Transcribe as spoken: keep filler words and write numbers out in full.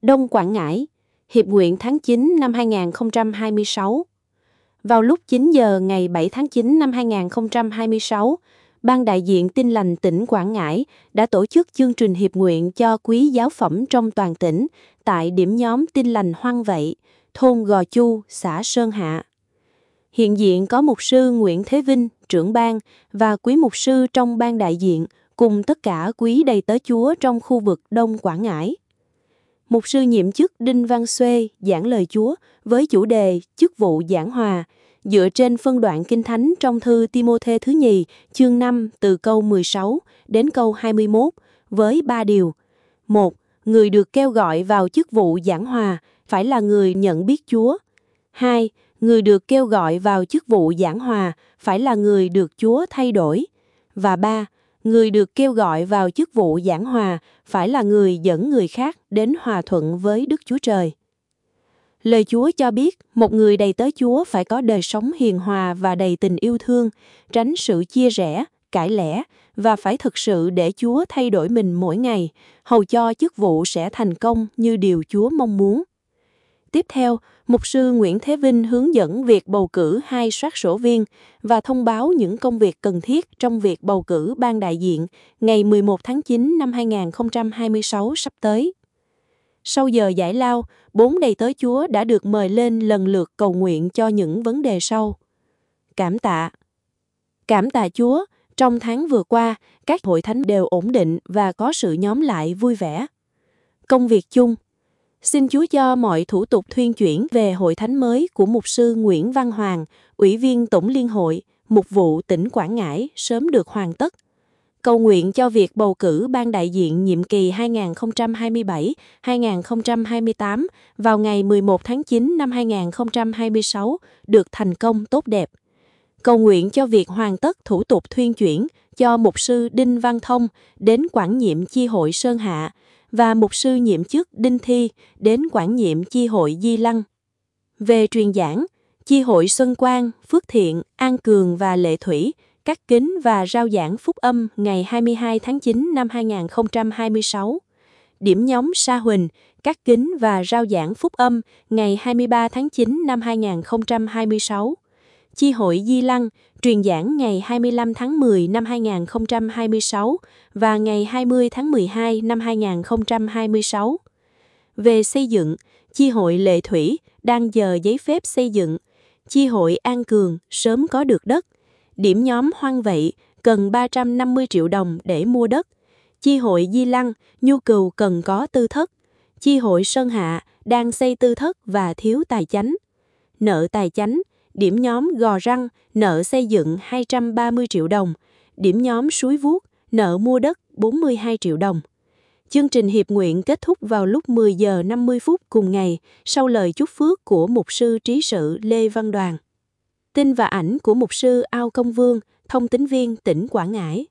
Đông Quảng Ngãi, Hiệp nguyện tháng chín năm hai nghìn không trăm hai mươi sáu. Vào lúc chín giờ ngày bảy tháng chín năm hai nghìn không trăm hai mươi sáu, Ban đại diện Tin lành tỉnh Quảng Ngãi đã tổ chức chương trình hiệp nguyện cho quý giáo phẩm trong toàn tỉnh tại điểm nhóm Tin lành Hoan Vậy, thôn Gò Chu, xã Sơn Hạ. Hiện diện có mục sư Nguyễn Thế Vinh, trưởng ban, và quý mục sư trong ban đại diện cùng tất cả quý đầy tớ Chúa trong khu vực Đông Quảng Ngãi. Mục sư nhiệm chức Đinh Văn Xuê giảng lời Chúa với chủ đề chức vụ giảng hòa, dựa trên phân đoạn Kinh Thánh trong thư Ti-mô-thê thứ nhì, chương năm từ câu mười sáu đến câu hai mươi mốt, với ba điều. một. Người được kêu gọi vào chức vụ giảng hòa phải là người nhận biết Chúa. hai. Người được kêu gọi vào chức vụ giảng hòa phải là người được Chúa thay đổi. Và ba. Người được kêu gọi vào chức vụ giảng hòa phải là người dẫn người khác đến hòa thuận với Đức Chúa Trời. Lời Chúa cho biết một người đầy tớ Chúa phải có đời sống hiền hòa và đầy tình yêu thương, tránh sự chia rẽ, cãi lẽ và phải thực sự để Chúa thay đổi mình mỗi ngày, hầu cho chức vụ sẽ thành công như điều Chúa mong muốn. Tiếp theo, mục sư Nguyễn Thế Vinh hướng dẫn việc bầu cử hai soát sổ viên và thông báo những công việc cần thiết trong việc bầu cử ban đại diện ngày mười một tháng chín năm hai nghìn không trăm hai mươi sáu sắp tới. Sau giờ giải lao, bốn đầy tớ Chúa đã được mời lên lần lượt cầu nguyện cho những vấn đề sau. Cảm tạ. Cảm tạ Chúa, trong tháng vừa qua, các hội thánh đều ổn định và có sự nhóm lại vui vẻ. Công việc chung. Xin Chúa cho mọi thủ tục thuyên chuyển về hội thánh mới của mục sư Nguyễn Văn Hoàng, Ủy viên Tổng Liên hội, Mục vụ tỉnh Quảng Ngãi sớm được hoàn tất. Cầu nguyện cho việc bầu cử ban đại diện nhiệm kỳ hai nghìn không trăm hai mươi bảy đến hai nghìn không trăm hai mươi tám vào ngày mười một tháng chín năm hai nghìn không trăm hai mươi sáu được thành công tốt đẹp. Cầu nguyện cho việc hoàn tất thủ tục thuyên chuyển cho mục sư Đinh Văn Thông đến quản nhiệm chi hội Sơn Hạ và mục sư nhiệm chức Đinh Thi đến quản nhiệm chi hội Di Lăng. Về truyền giảng, chi hội Xuân Quang, Phước Thiện, An Cường và Lệ Thủy cắt kính và rao giảng phúc âm ngày hai mươi hai tháng chín năm hai nghìn không trăm hai mươi sáu. Điểm nhóm Sa Huỳnh cắt kính và rao giảng phúc âm ngày hai mươi ba tháng chín năm hai nghìn không trăm hai mươi sáu. Chi hội Di Lăng truyền giảng ngày hai mươi lăm tháng mười năm hai nghìn không trăm hai mươi sáu và ngày hai mươi tháng mười hai năm hai nghìn không trăm hai mươi sáu. Về xây dựng, chi hội Lệ Thủy đang chờ giấy phép xây dựng. Chi hội An Cường sớm có được đất. Điểm nhóm Hoan Vậy cần ba trăm năm mươi triệu đồng để mua đất. Chi hội Di Lăng nhu cầu cần có tư thất. Chi hội Sơn Hạ đang xây tư thất và thiếu tài chánh. Nợ tài chánh, điểm nhóm Gò Răng nợ xây dựng hai trăm ba mươi triệu đồng. Điểm nhóm Suối Vuốt nợ mua đất bốn mươi hai triệu đồng. Chương trình hiệp nguyện kết thúc vào lúc mười giờ năm mươi phút cùng ngày sau lời chúc phước của mục sư trí sự Lê Văn Đoàn. Tin và ảnh của mục sư Ao Công Vương, thông tín viên tỉnh Quảng Ngãi.